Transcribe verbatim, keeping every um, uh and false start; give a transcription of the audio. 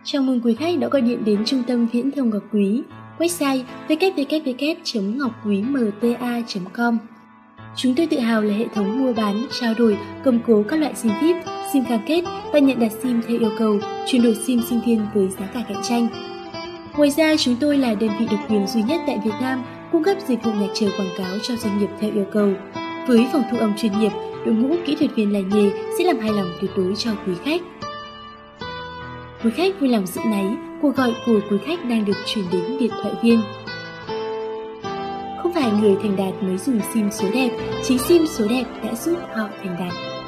Chào mừng quý khách đã gọi điện đến Trung tâm Viễn thông Ngọc Quý, website w w w chấm ngọc quý m t a chấm com. Chúng tôi tự hào là hệ thống mua bán, trao đổi, cầm cố các loại SIM víp, SIM cam kết và nhận đặt SIM theo yêu cầu, chuyển đổi SIM sinh viên với giá cả cạnh tranh. Ngoài ra, chúng tôi là đơn vị độc quyền duy nhất tại Việt Nam cung cấp dịch vụ nhạc chờ quảng cáo cho doanh nghiệp theo yêu cầu. Với phòng thu âm chuyên nghiệp, đội ngũ kỹ thuật viên lành nghề sẽ làm hài lòng tuyệt đối cho quý khách. Quý khách vui lòng giữ máy, cuộc gọi của quý khách đang được chuyển đến điện thoại viên. Không phải người thành đạt mới dùng SIM số đẹp, chính SIM số đẹp đã giúp họ thành đạt.